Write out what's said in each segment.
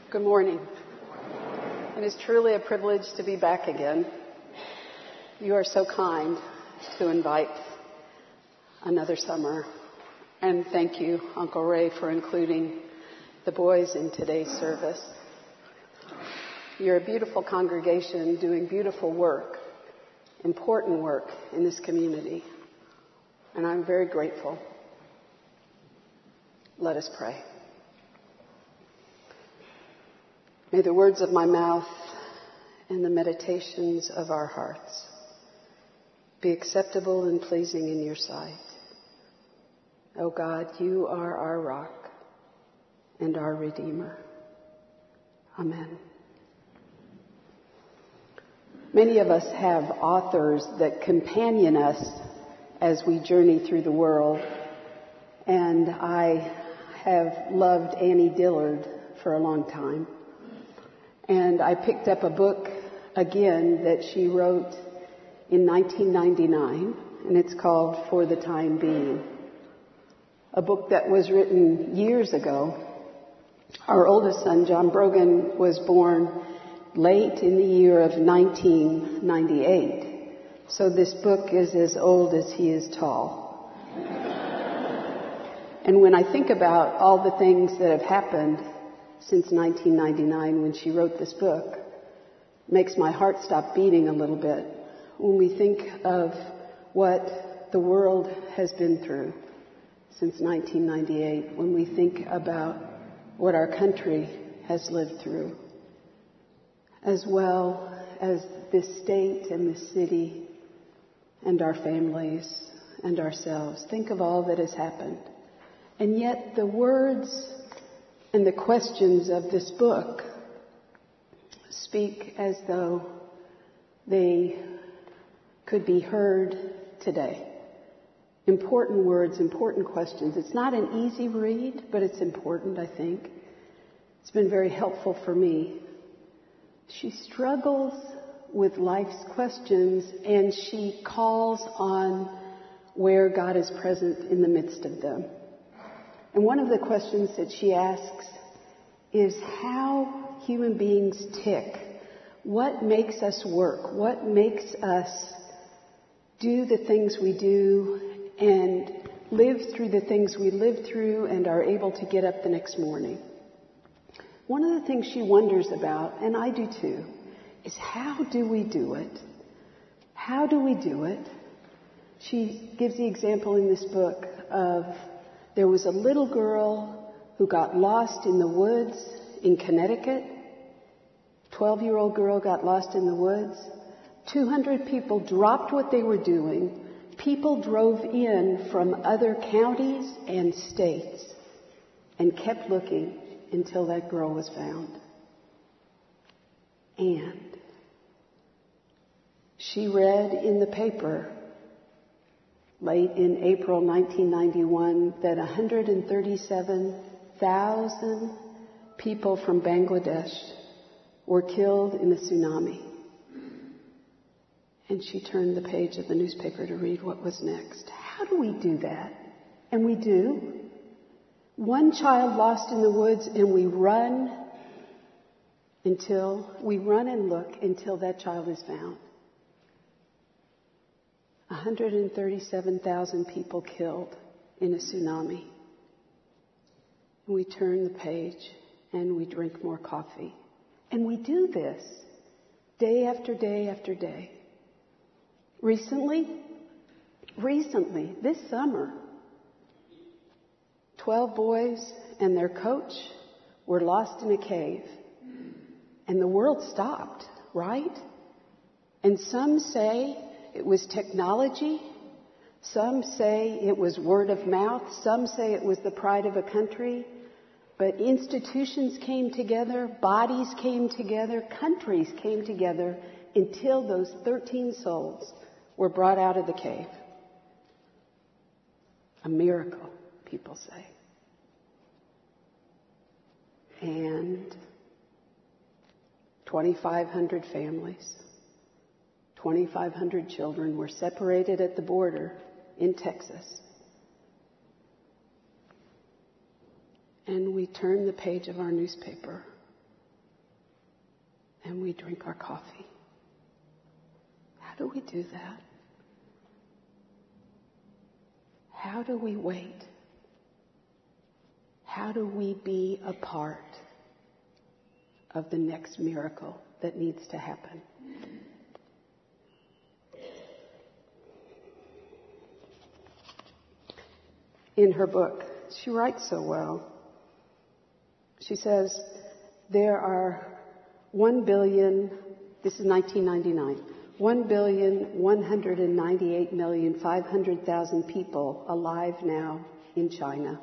Good morning. It is truly a privilege to be back again. You are so kind to invite another summer. And thank you, Uncle Ray, for including the boys in today's service. You're a beautiful congregation doing beautiful work, important work in this community. And I'm very grateful. Let us pray. May the words of my mouth and the meditations of our hearts be acceptable and pleasing in your sight. O God, you are our rock and our Redeemer. Amen. Many of us have authors that companion us as we journey through the world, and I have loved Annie Dillard for a long time. And I picked up a book again that she wrote in 1999, and it's called For the Time Being. A book that was written years ago. Our oldest son, John Brogan, was born late in the year of 1998. So this book is as old as he is tall. And when I think about all the things that have happened since 1999 when she wrote this book, it makes my heart stop beating a little bit when we think of what the world has been through since 1998, when we think about what our country has lived through, as well as this state and this city and our families and ourselves. Think of all that has happened. And yet the words and the questions of this book speak as though they could be heard today. Important words, important questions. It's not an easy read, but it's important, I think. It's been very helpful for me. She struggles with life's questions, and she calls on where God is present in the midst of them. And one of the questions that she asks is how human beings tick. What makes us work? What makes us do the things we do and live through the things we live through and are able to get up the next morning? One of the things she wonders about, and I do too, is how do we do it? How do we do it? She gives the example in this book of there was a little girl who got lost in the woods in Connecticut. 12-year-old girl got lost in the woods. 200 people dropped what they were doing. People drove in from other counties and states and kept looking until that girl was found. And she read in the paper late in April 1991 that 137,000 people from Bangladesh were killed in a tsunami. And she turned the page of the newspaper to read what was next. How do we do that? And we do. One child lost in the woods, and we run and look until that child is found. 137,000 people killed in a tsunami. And we turn the page and we drink more coffee. And we do this day after day after day. Recently, this summer, 12 boys and their coach were lost in a cave. And the world stopped, right? And some say it was technology. Some say it was word of mouth. Some say it was the pride of a country. But institutions came together, bodies came together, countries came together until those 13 souls were brought out of the cave. A miracle, people say. And 2,500 families, 2,500 children were separated at the border in Texas. And we turn the page of our newspaper and we drink our coffee. How do we do that? How do we wait? How do we be a part of the next miracle that needs to happen? In her book, she writes so well. She says, there are 1 billion, this is 1999, 1,198,500,000 people alive now in China.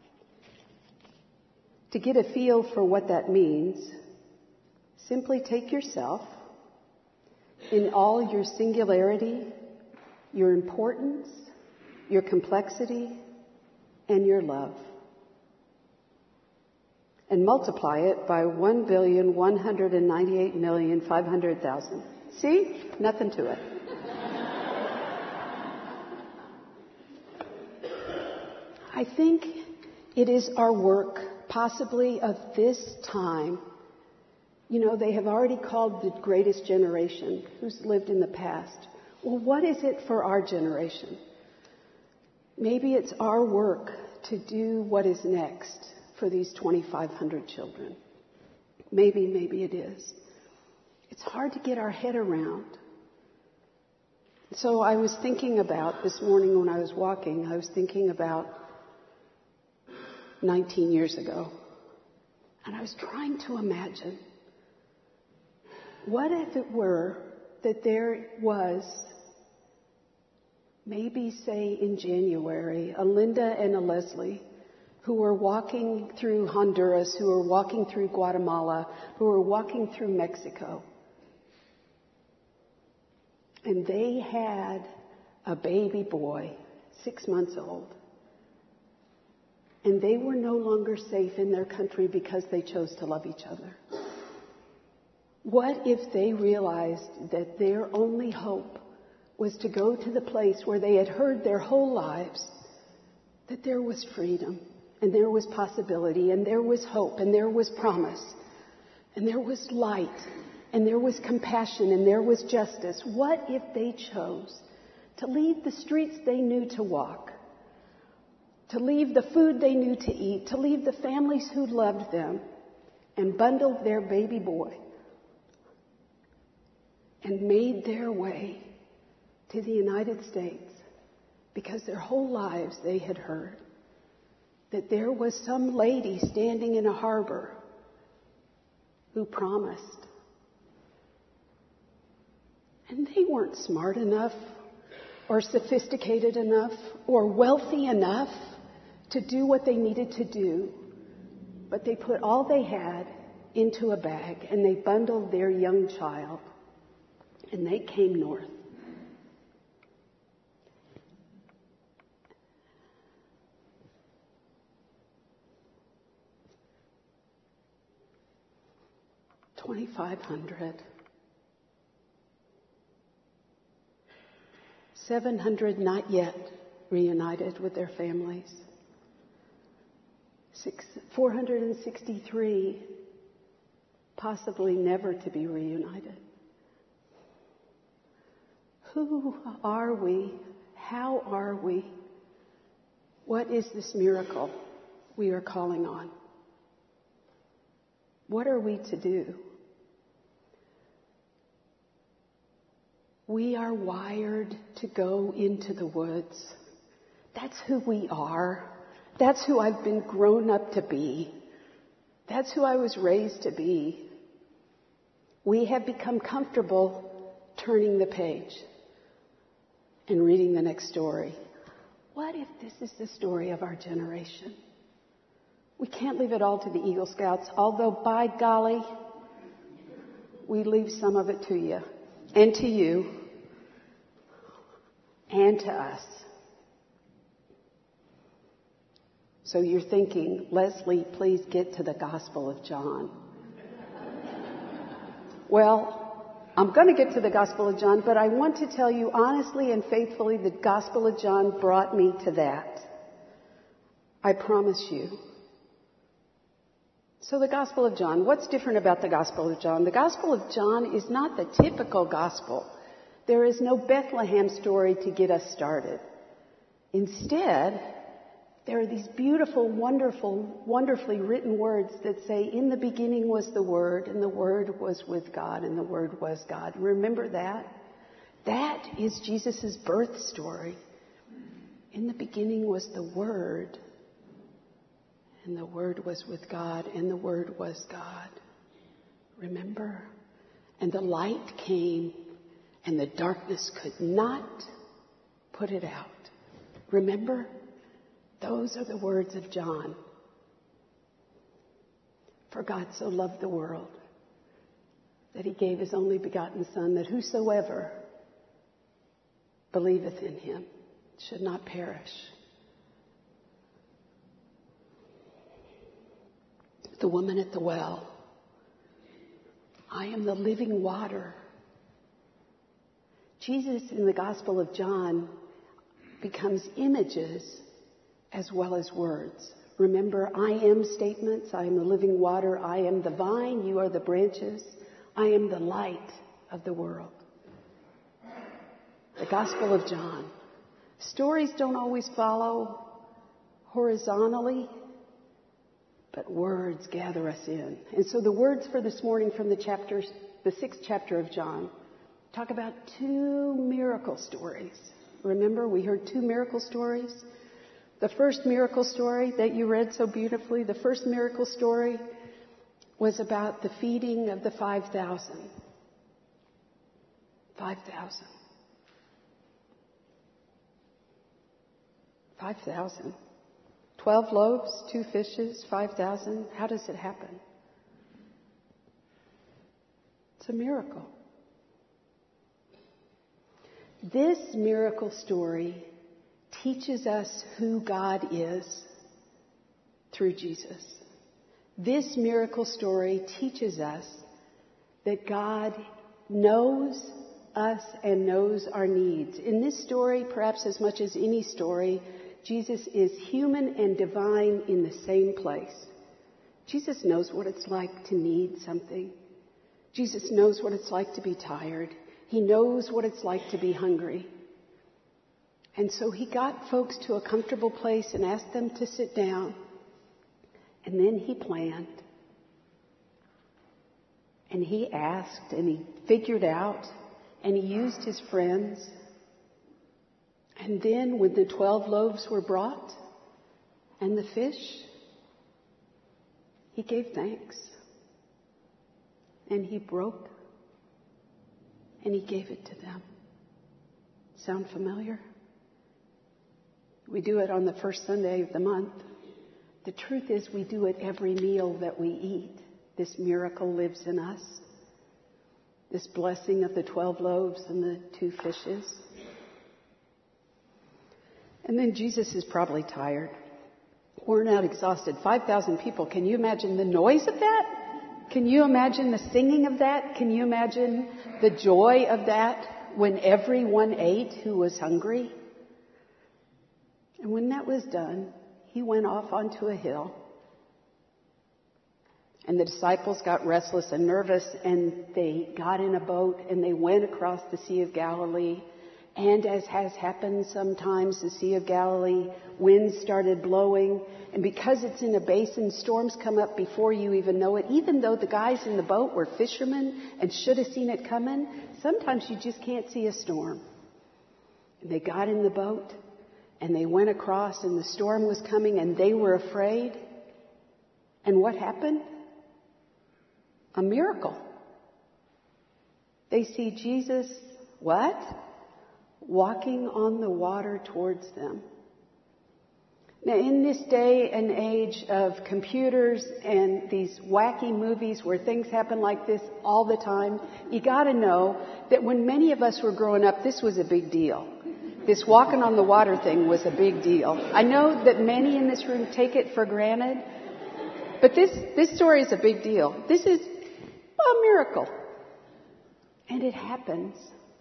To get a feel for what that means, simply take yourself in all your singularity, your importance, your complexity, and your love, and multiply it by 1,198,500,000. See? Nothing to it. I think it is our work, possibly of this time. You know, they have already called the greatest generation who's lived in the past. Well, what is it for our generation? Maybe it's our work to do what is next for these 2,500 children. Maybe it is. It's hard to get our head around. So I was thinking about, this morning when I was walking, I was thinking about 19 years ago. And I was trying to imagine, what if it were that there was, maybe say in January, a Linda and a Leslie who were walking through Honduras, who were walking through Guatemala, who were walking through Mexico. And they had a baby boy, 6 months old. And they were no longer safe in their country because they chose to love each other. What if they realized that their only hope was to go to the place where they had heard their whole lives that there was freedom, and there was possibility, and there was hope, and there was promise, and there was light, and there was compassion, and there was justice? What if they chose to leave the streets they knew to walk, to leave the food they knew to eat, to leave the families who loved them, and bundled their baby boy and made their way to the United States, because their whole lives they had heard that there was some lady standing in a harbor who promised. And they weren't smart enough or sophisticated enough or wealthy enough to do what they needed to do, but they put all they had into a bag and they bundled their young child and they came north. $2,500. 700 not yet reunited with their families. 463 possibly never to be reunited. Who are we? How are we? What is this miracle we are calling on? What are we to do? We are wired to go into the woods. That's who we are. That's who I've been grown up to be. That's who I was raised to be. We have become comfortable turning the page and reading the next story. What if this is the story of our generation? We can't leave it all to the Eagle Scouts, although by golly, we leave some of it to you. And to you, and to us. So you're thinking, Leslie, please get to the Gospel of John. Well, I'm going to get to the Gospel of John, but I want to tell you honestly and faithfully, the Gospel of John brought me to that. I promise you. So the Gospel of John, what's different about the Gospel of John? The Gospel of John is not the typical gospel. There is no Bethlehem story to get us started. Instead, there are these beautiful, wonderful, wonderfully written words that say, in the beginning was the Word, and the Word was with God, and the Word was God. Remember that? That is Jesus' birth story. In the beginning was the Word, and the Word was with God, and the Word was God. Remember? And the light came, and the darkness could not put it out. Remember? Those are the words of John. For God so loved the world that he gave his only begotten Son, that whosoever believeth in him should not perish. The woman at the well. I am the living water. Jesus in the Gospel of John becomes images as well as words. Remember, I am statements. I am the living water. I am the vine. You are the branches. I am the light of the world. The Gospel of John. Stories don't always follow horizontally, but words gather us in. And so the words for this morning from the 6th chapter of John, talk about two miracle stories. Remember, we heard two miracle stories. The first miracle story that you read so beautifully, the first miracle story was about the feeding of the 5,000. 5,000. 5,000. 12 loaves, 2 fishes, 5,000. How does it happen? It's a miracle. This miracle story teaches us who God is through Jesus. This miracle story teaches us that God knows us and knows our needs. In this story, perhaps as much as any story, Jesus is human and divine in the same place. Jesus knows what it's like to need something. Jesus knows what it's like to be tired. He knows what it's like to be hungry. And so he got folks to a comfortable place and asked them to sit down. And then he planned. And he asked and he figured out and he used his friends. And then when the 12 loaves were brought and the fish, he gave thanks. And he broke and he gave it to them. Sound familiar? We do it on the first Sunday of the month. The truth is we do it every meal that we eat. This miracle lives in us. This blessing of the 12 loaves and the 2 fishes. And then Jesus is probably tired, worn out, exhausted. 5,000 people. Can you imagine the noise of that? Can you imagine the singing of that? Can you imagine the joy of that when everyone ate who was hungry? And when that was done, he went off onto a hill. And the disciples got restless and nervous, and they got in a boat, and they went across the Sea of Galilee. And as has happened sometimes, the Sea of Galilee, winds started blowing. And because it's in a basin, storms come up before you even know it. Even though the guys in the boat were fishermen and should have seen it coming, sometimes you just can't see a storm. And they got in the boat, and they went across, and the storm was coming, and they were afraid. And what happened? A miracle. They see Jesus, what? Walking on the water towards them. Now, in this day and age of computers and these wacky movies where things happen like this all the time, you got to know that when many of us were growing up, this was a big deal. This walking on the water thing was a big deal. I know that many in this room take it for granted, but this story is a big deal. This is a miracle. And it happens.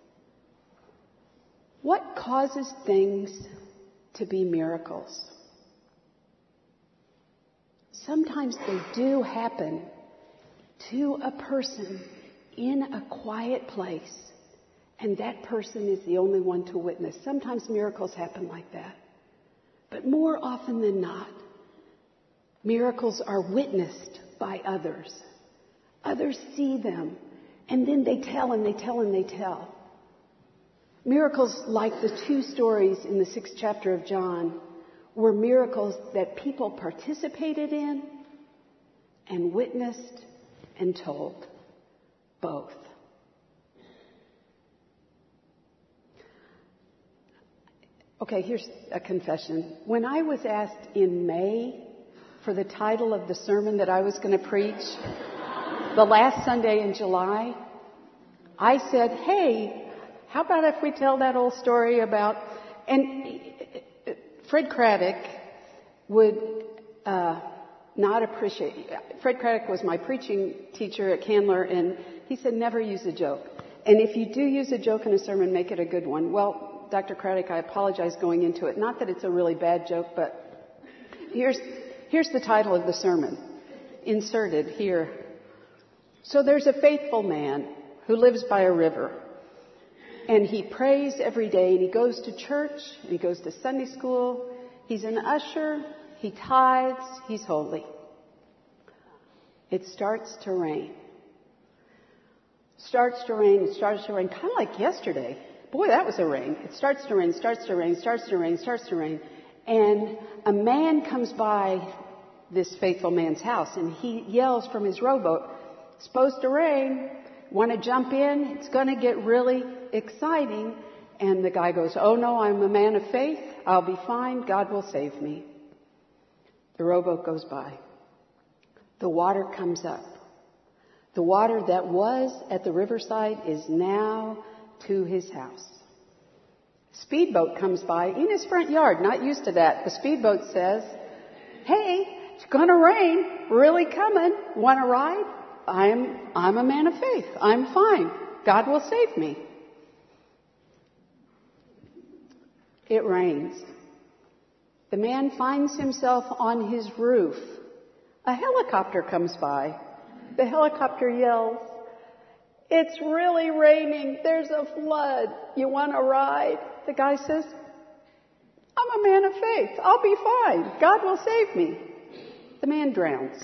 What causes things to be miracles? sometimes they do happen to a person in a quiet place, and that person is the only one to witness. Sometimes miracles happen like that. But more often than not, miracles are witnessed by others. Others see them, and then they tell and they tell and they tell. Miracles like the 2 stories in the 6th chapter of John were miracles that people participated in and witnessed and told. Both. Okay, here's a confession. When I was asked in May for the title of the sermon that I was going to preach the last Sunday in July, I said, hey, how about if we tell that old story about... And Fred Craddock would not appreciate... Fred Craddock was my preaching teacher at Candler, and he said, never use a joke. And if you do use a joke in a sermon, make it a good one. Well, Dr. Craddock, I apologize going into it. Not that it's a really bad joke, but here's the title of the sermon, inserted here. So there's a faithful man who lives by a river, and he prays every day, and he goes to church, and he goes to Sunday school. He's an usher, he tithes, he's holy. It starts to rain. Starts to rain, kind of like yesterday. Boy, that was a rain. It starts to rain, starts to rain, starts to rain, starts to rain. And a man comes by this faithful man's house, and he yells from his rowboat, it's supposed to rain. Want to jump in? It's going to get really exciting. And the guy goes, oh no, I'm a man of faith. I'll be fine. God will save me. The rowboat goes by. The water comes up. The water that was at the riverside is now to his house. Speedboat comes by in his front yard, not used to that. The speedboat says, hey, it's going to rain, really coming. Want to ride? I'm a man of faith. I'm fine. God will save me. It rains. The man finds himself on his roof. A helicopter comes by. The helicopter yells, it's really raining. There's a flood. You want to ride? The guy says, I'm a man of faith. I'll be fine. God will save me. The man drowns.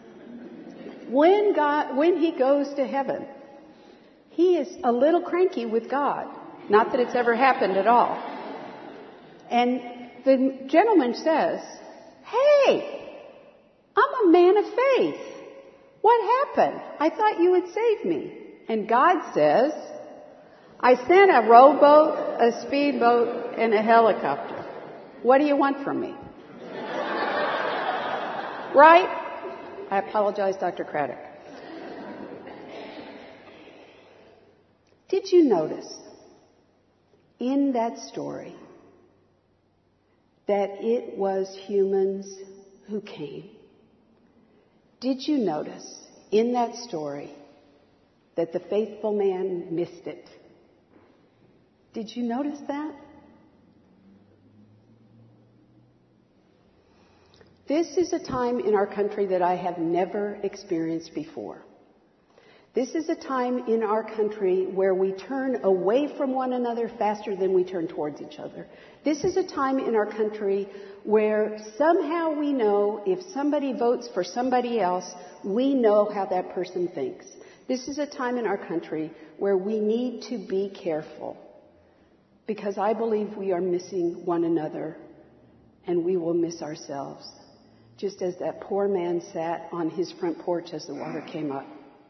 When he goes to heaven, he is a little cranky with God. Not that it's ever happened at all. And the gentleman says, hey, I'm a man of faith. What happened? I thought you would save me. And God says, I sent a rowboat, a speedboat, and a helicopter. What do you want from me? Right? I apologize, Dr. Craddock. Did you notice in that story that it was humans who came? Did you notice in that story that the faithful man missed it? Did you notice that? This is a time in our country that I have never experienced before. This is a time in our country where we turn away from one another faster than we turn towards each other. This is a time in our country where somehow we know if somebody votes for somebody else, we know how that person thinks. This is a time in our country where we need to be careful, because I believe we are missing one another and we will miss ourselves, just as that poor man sat on his front porch as the water came up.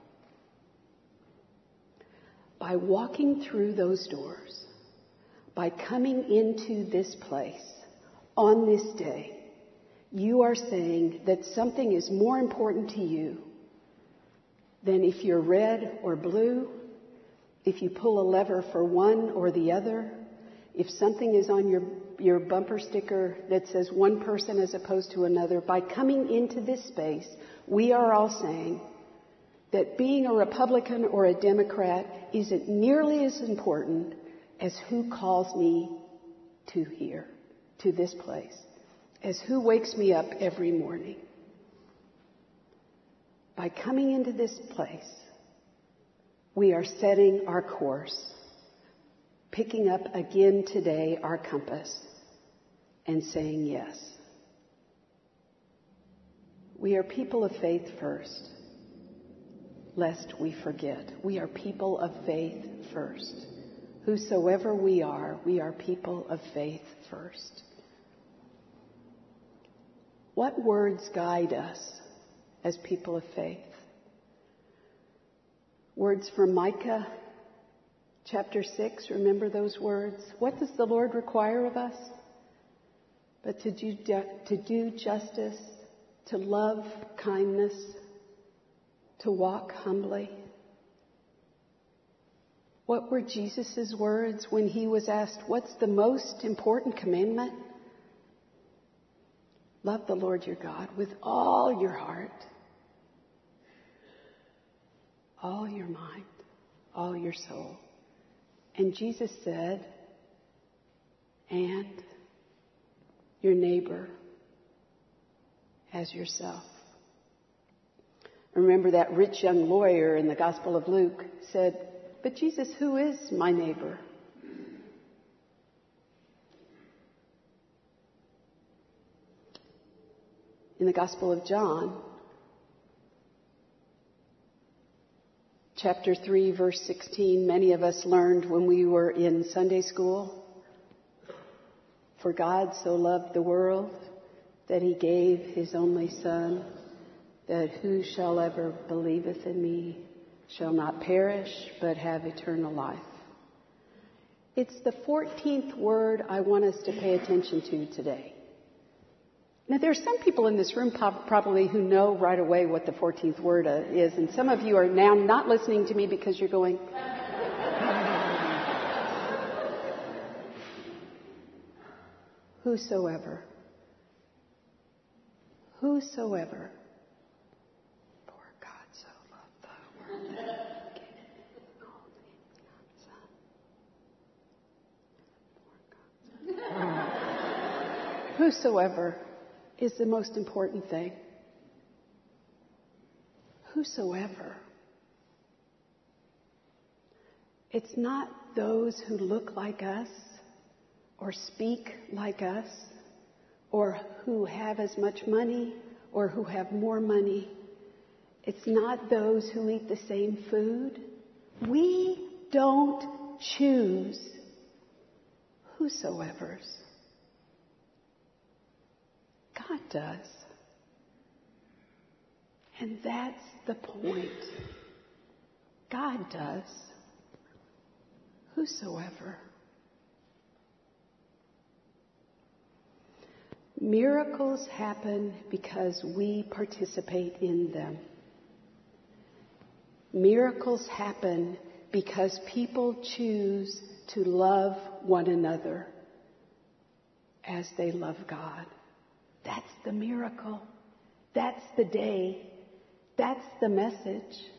By walking through those doors, by coming into this place on this day, you are saying that something is more important to you than if you're red or blue, if you pull a lever for one or the other, if something is on your bumper sticker that says one person as opposed to another. By coming into this space, we are all saying that being a Republican or a Democrat isn't nearly as important as who calls me to here, to this place, as who wakes me up every morning. by coming into this place, we are setting our course, picking up again today our compass and saying yes. We are people of faith first, lest we forget. We are people of faith first. Whosoever we are people of faith first. What words guide us as people of faith? Words from Micah chapter 6, remember those words? What does the Lord require of us? But to do justice, to love kindness, to walk humbly. What were Jesus' words when he was asked, what's the most important commandment? Love the Lord your God with all your heart, all your mind, all your soul. And Jesus said, and your neighbor as yourself. Remember that rich young lawyer in the Gospel of Luke said, but Jesus, who is my neighbor? In the Gospel of John, chapter 3, verse 16, many of us learned when we were in Sunday school, for God so loved the world that he gave his only Son, that whosoever believeth in me shall not perish, but have eternal life. It's the 14th word I want us to pay attention to today. Now, there are some people in this room probably who know right away what the 14th word is, and some of you are now not listening to me because you're going, whosoever. Whosoever. For God so loved the world that he gave his only begotten Son. Whosoever is the most important thing. Whosoever. It's not those who look like us or speak like us or who have as much money or who have more money. It's not those who eat the same food. We don't choose whosoever's. God does. And that's the point. God does. Whosoever. Miracles happen because we participate in them. Miracles happen because people choose to love one another as they love God. That's the miracle. That's the day. That's the message.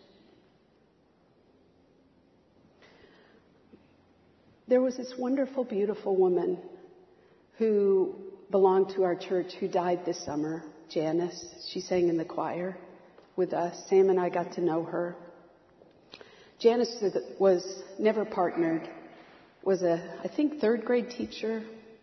There was this wonderful, beautiful woman who belonged to our church who died this summer, Janice. She sang in the choir with us. Sam and I got to know her. Janice was never partnered, was I think, third grade teacher.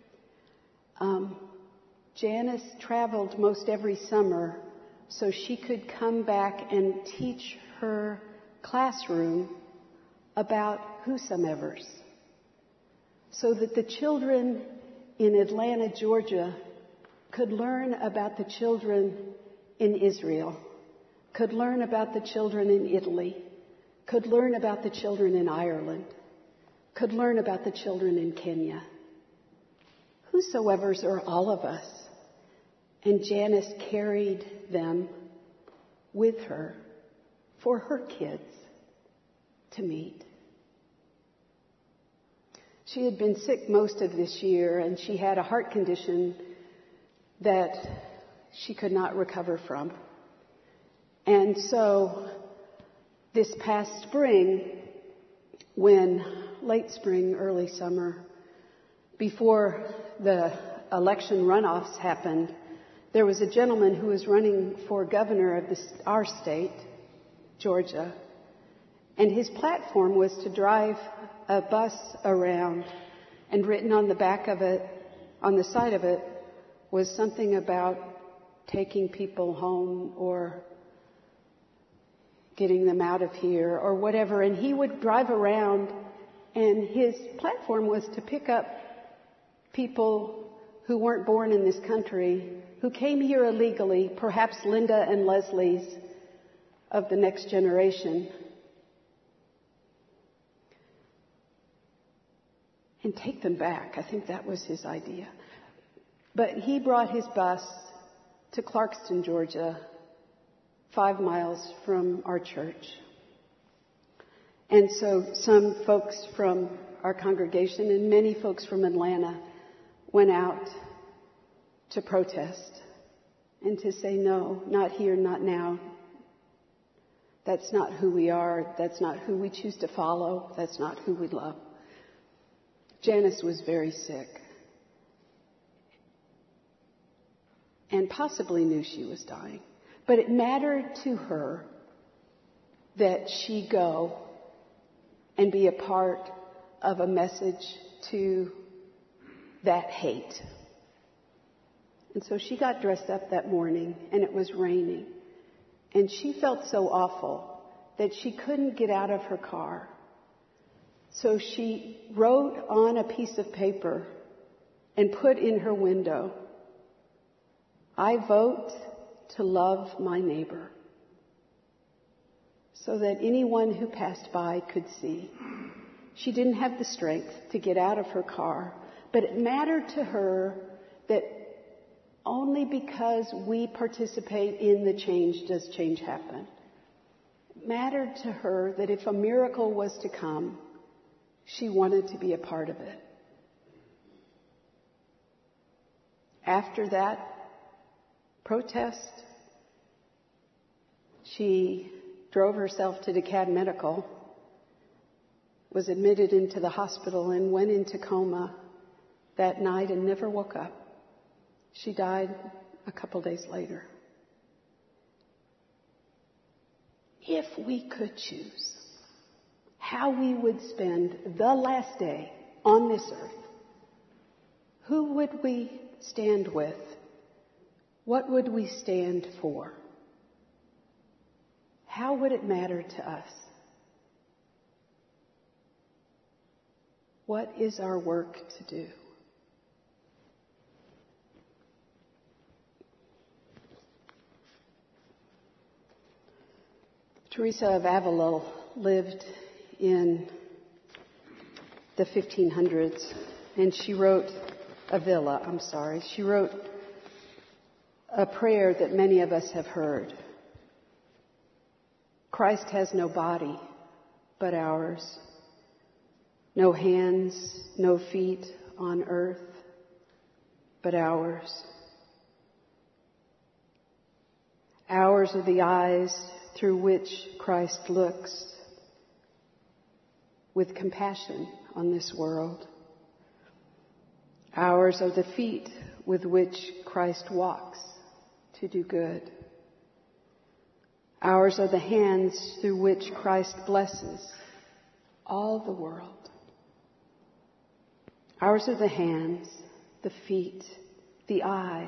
Janice traveled most every summer so she could come back and teach her classroom about whosomevers, so that the children in Atlanta, Georgia, could learn about the children in Israel, could learn about the children in Italy, could learn about the children in Ireland, could learn about the children in Kenya. Whosoevers are all of us. And Janice carried them with her for her kids to meet. She had been sick most of this year, and she had a heart condition that she could not recover from. And so this past spring, late spring, early summer, before the election runoffs happened, There was a gentleman who was running for governor of our state, Georgia, and his platform was to drive a bus around, and written on the back of it, on the side of it, was something about taking people home or getting them out of here or whatever. And he would drive around, and his platform was to pick up people who weren't born in this country, who came here illegally, perhaps Linda and Leslie's of the next generation, and take them back. I think that was his idea. But he brought his bus to Clarkston, Georgia, 5 miles from our church. And so some folks from our congregation and many folks from Atlanta went out to protest and to say, no, not here, not now. That's not who we are. That's not who we choose to follow. That's not who we love. Janice was very sick and possibly knew she was dying. But it mattered to her that she go and be a part of a message to that hate. And so she got dressed up that morning, and it was raining. And she felt so awful that she couldn't get out of her car. So she wrote on a piece of paper and put in her window, "I vote to love my neighbor," so that anyone who passed by could see. She didn't have the strength to get out of her car, but it mattered to her that only because we participate in the change does change happen. It mattered to her that if a miracle was to come, she wanted to be a part of it. After that protest, she drove herself to DeKalb Medical, was admitted into the hospital, and went into coma that night and never woke up. She died a couple days later. If we could choose how we would spend the last day on this earth, who would we stand with? What would we stand for? How would it matter to us? What is our work to do? Teresa of Avila lived in the 1500s, and she wrote she wrote a prayer that many of us have heard. Christ has no body but ours, no hands, no feet on earth but ours. Ours are the eyes through which Christ looks with compassion on this world. Ours are the feet with which Christ walks to do good. Ours are the hands through which Christ blesses all the world. Ours are the hands, the feet, the eyes.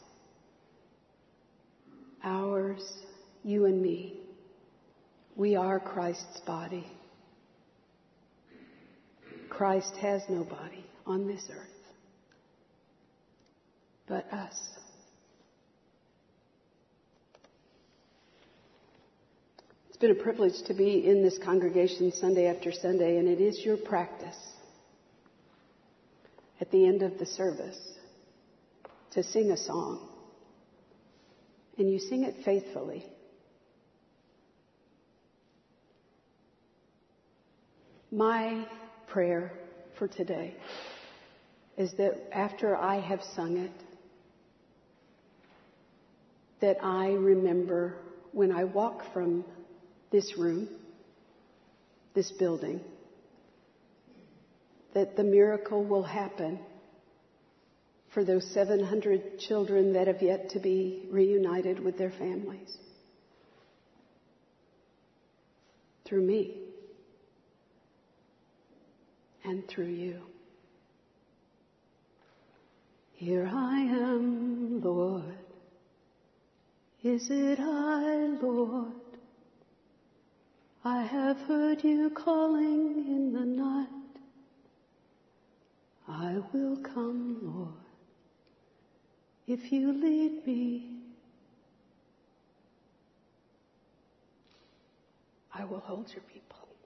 Ours, you and me. We are Christ's body. Christ has no body on this earth but us. It's been a privilege to be in this congregation Sunday after Sunday, and it is your practice at the end of the service to sing a song. And you sing it faithfully. My prayer for today is that after I have sung it, that I remember when I walk from this room, this building, that the miracle will happen for those 700 children that have yet to be reunited with their families. Through me. And through you. Here I am, Lord. Is it I, Lord? I have heard you calling in the night. I will come, Lord, if you lead me. I will hold your people.